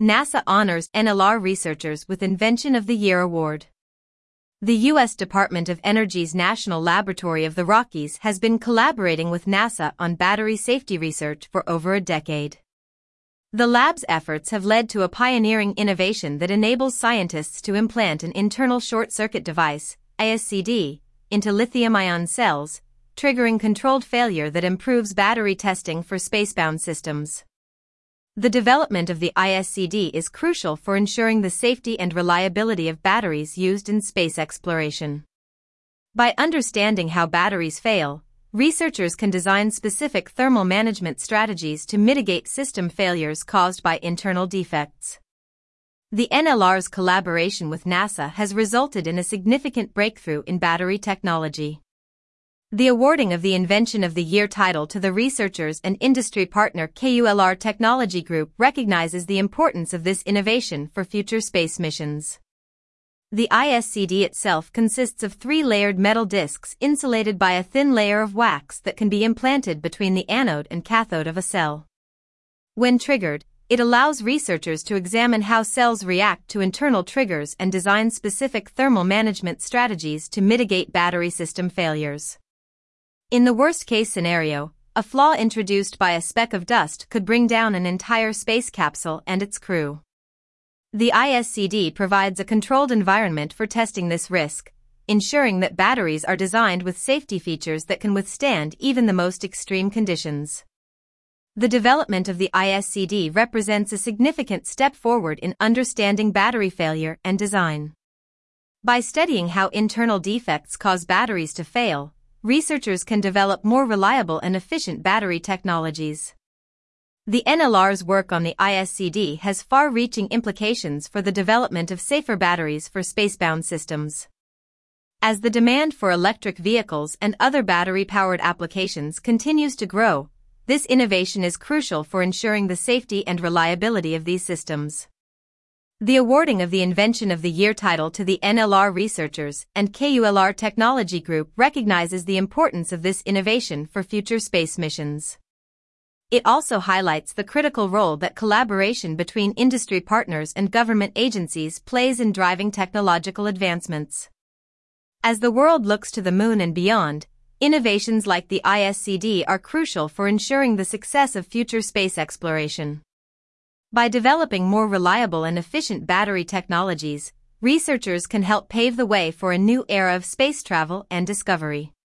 NASA honors NLR researchers with Invention of the Year award. The U.S. Department of Energy's National Laboratory of the Rockies has been collaborating with NASA on battery safety research for over a decade. The lab's efforts have led to a pioneering innovation that enables scientists to implant an internal short-circuit device, ISCD, into lithium-ion cells, triggering controlled failure that improves battery testing for spacebound systems. The development of the ISCD is crucial for ensuring the safety and reliability of batteries used in space exploration. By understanding how batteries fail, researchers can design specific thermal management strategies to mitigate system failures caused by internal defects. The NLR's collaboration with NASA has resulted in a significant breakthrough in battery technology. The awarding of the Invention of the Year title to the researchers and industry partner KULR Technology Group recognizes the importance of this innovation for future space missions. The ISCD itself consists of 3 layered metal discs insulated by a thin layer of wax that can be implanted between the anode and cathode of a cell. When triggered, it allows researchers to examine how cells react to internal triggers and design specific thermal management strategies to mitigate battery system failures. In the worst-case scenario, a flaw introduced by a speck of dust could bring down an entire space capsule and its crew. The ISCD provides a controlled environment for testing this risk, ensuring that batteries are designed with safety features that can withstand even the most extreme conditions. The development of the ISCD represents a significant step forward in understanding battery failure and design. By studying how internal defects cause batteries to fail, researchers can develop more reliable and efficient battery technologies. The NLR's work on the ISCD has far-reaching implications for the development of safer batteries for spacebound systems. As the demand for electric vehicles and other battery-powered applications continues to grow, this innovation is crucial for ensuring the safety and reliability of these systems. The awarding of the Invention of the Year title to the NLR researchers and KULR Technology Group recognizes the importance of this innovation for future space missions. It also highlights the critical role that collaboration between industry partners and government agencies plays in driving technological advancements. As the world looks to the moon and beyond, innovations like the ISCD are crucial for ensuring the success of future space exploration. By developing more reliable and efficient battery technologies, researchers can help pave the way for a new era of space travel and discovery.